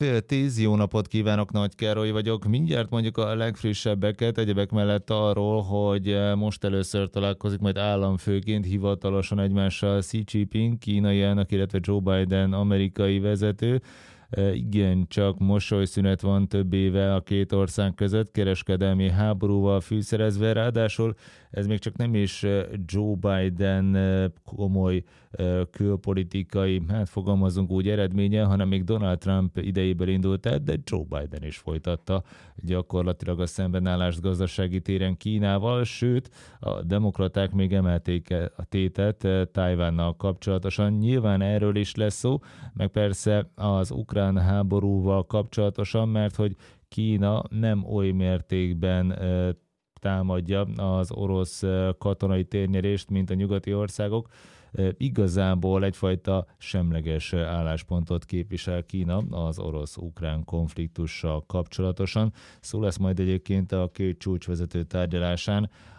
Fél 10, jó napot kívánok, Nagy Károly vagyok. Mindjárt mondjuk a legfrissebbeket, egyebek mellett arról, hogy most először találkozik majd államfőként hivatalosan egymással Xi Jinping, kínai elnök, illetve Joe Biden, amerikai vezető. Igen, csak mosolyszünet van több éve a két ország között, kereskedelmi háborúval fűszerezve, ráadásul ez még csak nem is Joe Biden komoly külpolitikai, hát fogalmazunk úgy eredménye, hanem még Donald Trump idejéből indult el, de Joe Biden is folytatta gyakorlatilag a szembenállást gazdasági téren Kínával, sőt, a demokraták még emelték a tétet Tajvánnal kapcsolatosan. Nyilván erről is lesz szó, meg persze az ukrán háborúval kapcsolatosan, mert hogy Kína nem oly mértékben támadja az orosz katonai térnyerést, mint a nyugati országok. Igazából egyfajta semleges álláspontot képvisel Kína az orosz-ukrán konfliktussal kapcsolatosan. Szó lesz majd egyébként a két csúcsvezető tárgyalásán